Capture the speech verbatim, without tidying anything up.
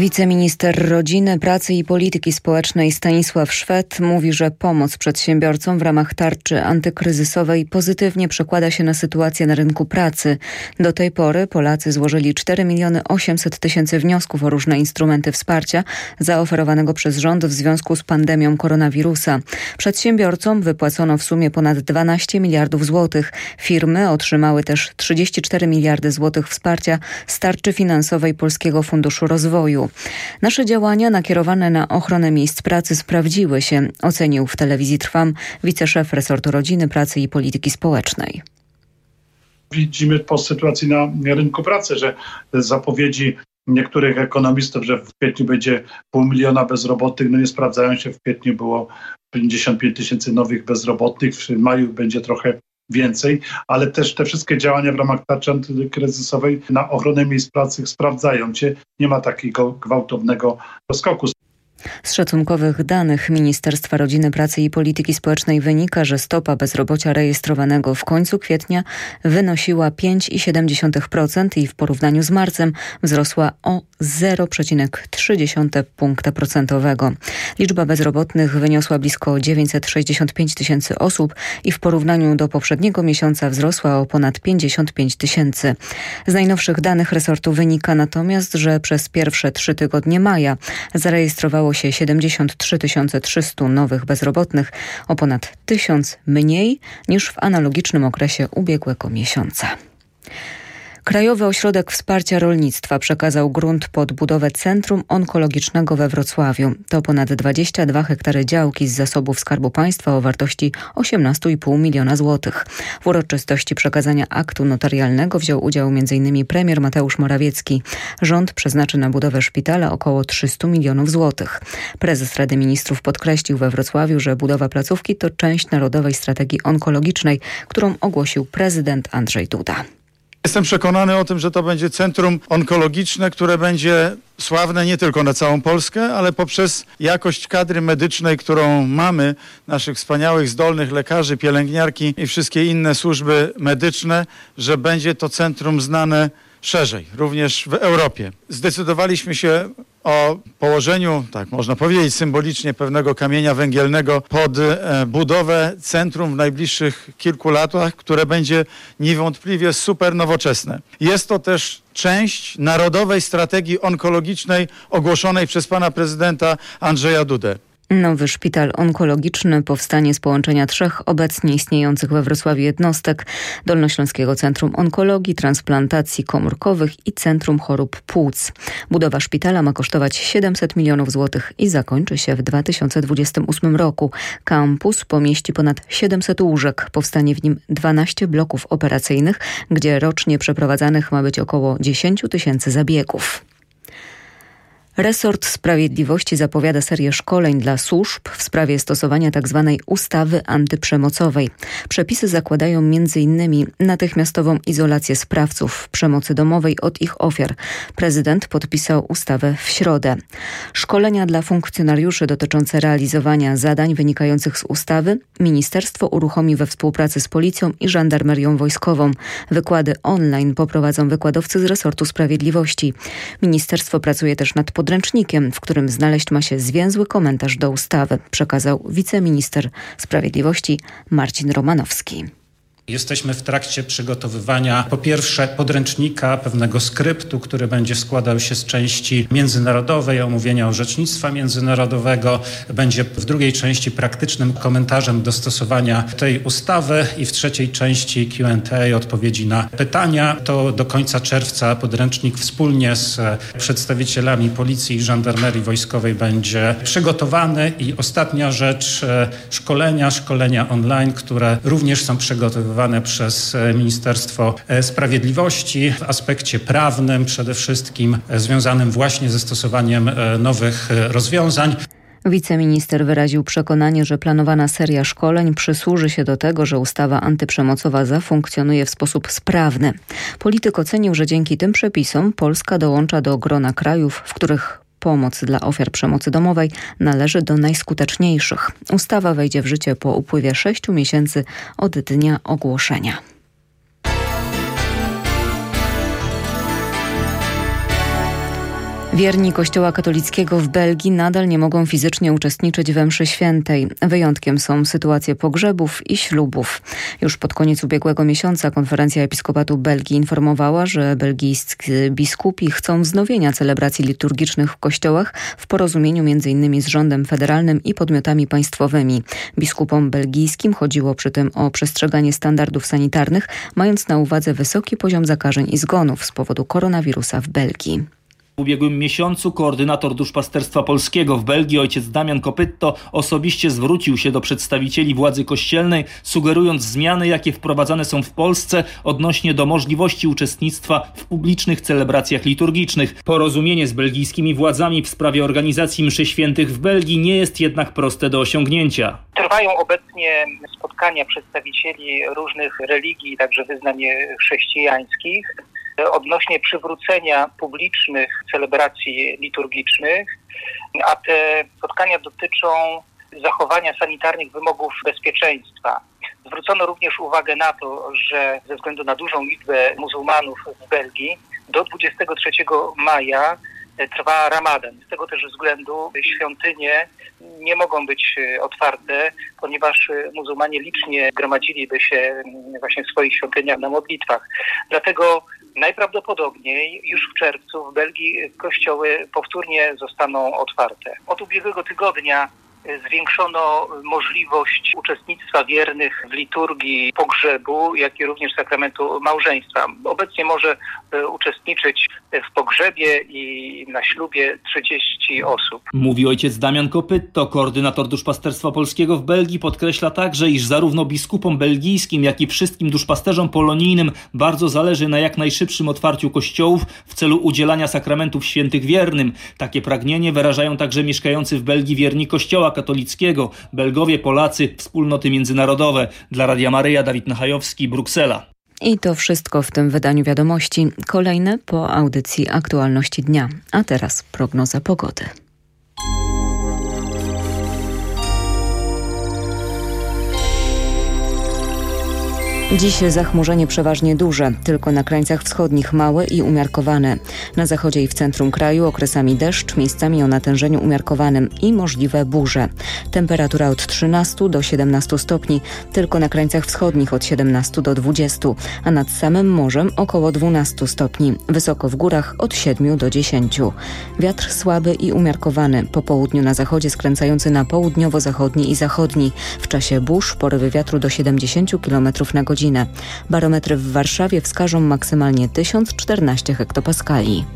Wiceminister Rodziny, Pracy i Polityki Społecznej Stanisław Szwed mówi, że pomoc przedsiębiorcom w ramach tarczy antykryzysowej pozytywnie przekłada się na sytuację na rynku pracy. Do tej pory Polacy złożyli cztery miliony osiemset tysięcy wniosków o różne instrumenty wsparcia zaoferowanego przez rząd w związku z pandemią koronawirusa. Przedsiębiorcom wypłacono w sumie ponad dwanaście miliardów złotych. Firmy otrzymały też trzydzieści cztery miliardy złotych wsparcia z tarczy finansowej Polskiego Funduszu Rozwoju. Nasze działania nakierowane na ochronę miejsc pracy sprawdziły się, ocenił w telewizji Trwam wiceszef resortu Rodziny, Pracy i Polityki Społecznej. Widzimy po sytuacji na rynku pracy, że zapowiedzi niektórych ekonomistów, że w kwietniu będzie pół miliona bezrobotnych, no nie sprawdzają się. W kwietniu było pięćdziesiąt pięć tysięcy nowych bezrobotnych, w maju będzie trochę więcej, ale też te wszystkie działania w ramach tarczy antykryzysowej na ochronę miejsc pracy sprawdzają się. Nie ma takiego gwałtownego skoku. Z szacunkowych danych Ministerstwa Rodziny, Pracy i Polityki Społecznej wynika, że stopa bezrobocia rejestrowanego w końcu kwietnia wynosiła pięć przecinek siedem procent i w porównaniu z marcem wzrosła o zero przecinek trzy punkta procentowego. Liczba bezrobotnych wyniosła blisko dziewięćset sześćdziesiąt pięć tysięcy osób i w porównaniu do poprzedniego miesiąca wzrosła o ponad pięćdziesiąt pięć tysięcy. Z najnowszych danych resortu wynika natomiast, że przez pierwsze trzy tygodnie maja zarejestrowało się siedemdziesiąt trzy tysiące trzysta nowych bezrobotnych, o ponad tysiąc mniej niż w analogicznym okresie ubiegłego miesiąca. Krajowy Ośrodek Wsparcia Rolnictwa przekazał grunt pod budowę Centrum Onkologicznego we Wrocławiu. To ponad dwadzieścia dwa hektary działki z zasobów Skarbu Państwa o wartości osiemnaście i pół miliona złotych. W uroczystości przekazania aktu notarialnego wziął udział m in premier Mateusz Morawiecki. Rząd przeznaczy na budowę szpitala około trzysta milionów złotych. Prezes Rady Ministrów podkreślił we Wrocławiu, że budowa placówki to część Narodowej Strategii Onkologicznej, którą ogłosił prezydent Andrzej Duda. Jestem przekonany o tym, że to będzie centrum onkologiczne, które będzie sławne nie tylko na całą Polskę, ale poprzez jakość kadry medycznej, którą mamy, naszych wspaniałych, zdolnych lekarzy, pielęgniarki i wszystkie inne służby medyczne, że będzie to centrum znane szerzej, również w Europie. Zdecydowaliśmy się o położeniu, tak można powiedzieć symbolicznie, pewnego kamienia węgielnego pod e, budowę centrum w najbliższych kilku latach, które będzie niewątpliwie super nowoczesne. Jest to też część Narodowej Strategii Onkologicznej ogłoszonej przez pana prezydenta Andrzeja Dudę. Nowy szpital onkologiczny powstanie z połączenia trzech obecnie istniejących we Wrocławiu jednostek: Dolnośląskiego Centrum Onkologii, Transplantacji Komórkowych i Centrum Chorób Płuc. Budowa szpitala ma kosztować siedemset milionów złotych i zakończy się w dwa tysiące dwudziestym ósmym roku. Kampus pomieści ponad siedemset łóżek. Powstanie w nim dwanaście bloków operacyjnych, gdzie rocznie przeprowadzanych ma być około dziesięć tysięcy zabiegów. Resort Sprawiedliwości zapowiada serię szkoleń dla służb w sprawie stosowania tzw. ustawy antyprzemocowej. Przepisy zakładają między innymi natychmiastową izolację sprawców przemocy domowej od ich ofiar. Prezydent podpisał ustawę w środę. Szkolenia dla funkcjonariuszy dotyczące realizowania zadań wynikających z ustawy ministerstwo uruchomi we współpracy z Policją i Żandarmerią Wojskową. Wykłady online poprowadzą wykładowcy z resortu Sprawiedliwości. Ministerstwo pracuje też nad podręcznikiem, w którym znaleźć ma się zwięzły komentarz do ustawy, przekazał wiceminister sprawiedliwości Marcin Romanowski. Jesteśmy w trakcie przygotowywania po pierwsze podręcznika, pewnego skryptu, który będzie składał się z części międzynarodowej, omówienia orzecznictwa międzynarodowego. Będzie w drugiej części praktycznym komentarzem do stosowania tej ustawy i w trzeciej części Q and A, odpowiedzi na pytania. To do końca czerwca podręcznik wspólnie z przedstawicielami Policji i Żandarmerii Wojskowej będzie przygotowany. I ostatnia rzecz, szkolenia, szkolenia online, które również są przygotowywane przez Ministerstwo Sprawiedliwości w aspekcie prawnym, przede wszystkim związanym właśnie ze stosowaniem nowych rozwiązań. Wiceminister wyraził przekonanie, że planowana seria szkoleń przysłuży się do tego, że ustawa antyprzemocowa zafunkcjonuje w sposób sprawny. Polityk ocenił, że dzięki tym przepisom Polska dołącza do grona krajów, w których pomoc dla ofiar przemocy domowej należy do najskuteczniejszych. Ustawa wejdzie w życie po upływie sześciu miesięcy od dnia ogłoszenia. Wierni Kościoła katolickiego w Belgii nadal nie mogą fizycznie uczestniczyć we mszy świętej. Wyjątkiem są sytuacje pogrzebów i ślubów. Już pod koniec ubiegłego miesiąca Konferencja Episkopatu Belgii informowała, że belgijscy biskupi chcą wznowienia celebracji liturgicznych w kościołach w porozumieniu między innymi z rządem federalnym i podmiotami państwowymi. Biskupom belgijskim chodziło przy tym o przestrzeganie standardów sanitarnych, mając na uwadze wysoki poziom zakażeń i zgonów z powodu koronawirusa w Belgii. W ubiegłym miesiącu koordynator duszpasterstwa polskiego w Belgii, ojciec Damian Kopytto, osobiście zwrócił się do przedstawicieli władzy kościelnej, sugerując zmiany, jakie wprowadzane są w Polsce odnośnie do możliwości uczestnictwa w publicznych celebracjach liturgicznych. Porozumienie z belgijskimi władzami w sprawie organizacji mszy świętych w Belgii nie jest jednak proste do osiągnięcia. Trwają obecnie spotkania przedstawicieli różnych religii, także wyznań chrześcijańskich, odnośnie przywrócenia publicznych celebracji liturgicznych, a te spotkania dotyczą zachowania sanitarnych wymogów bezpieczeństwa. Zwrócono również uwagę na to, że ze względu na dużą liczbę muzułmanów w Belgii do dwudziestego trzeciego maja trwa Ramadan. Z tego też względu świątynie nie mogą być otwarte, ponieważ muzułmanie licznie gromadziliby się właśnie w swoich świątyniach na modlitwach. Dlatego najprawdopodobniej już w czerwcu w Belgii kościoły powtórnie zostaną otwarte. Od ubiegłego tygodnia zwiększono możliwość uczestnictwa wiernych w liturgii pogrzebu, jak i również sakramentu małżeństwa. Obecnie może uczestniczyć w pogrzebie i na ślubie trzydzieści osób. Mówi ojciec Damian Kopytto, koordynator duszpasterstwa polskiego w Belgii. Podkreśla także, iż zarówno biskupom belgijskim, jak i wszystkim duszpasterzom polonijnym bardzo zależy na jak najszybszym otwarciu kościołów w celu udzielania sakramentów świętych wiernym. Takie pragnienie wyrażają także mieszkający w Belgii wierni Kościoła katolickiego, Belgowie, Polacy, wspólnoty międzynarodowe. Dla Radia Maryja, Dawid Nachajowski, Bruksela. I to wszystko w tym wydaniu wiadomości. Kolejne po audycji Aktualności Dnia. A teraz prognoza pogody. Dziś zachmurzenie przeważnie duże, tylko na krańcach wschodnich małe i umiarkowane. Na zachodzie i w centrum kraju okresami deszcz, miejscami o natężeniu umiarkowanym i możliwe burze. Temperatura od trzynastu do siedemnastu stopni, tylko na krańcach wschodnich od siedemnastu do dwudziestu, a nad samym morzem około dwunastu stopni. Wysoko w górach od siedmiu do dziesięciu. Wiatr słaby i umiarkowany, po południu na zachodzie skręcający na południowo-zachodni i zachodni. W czasie burz porywy wiatru do siedemdziesięciu kilometrów na godzinę. Barometry w Warszawie wskażą maksymalnie tysiąc czternaście hektopaskali.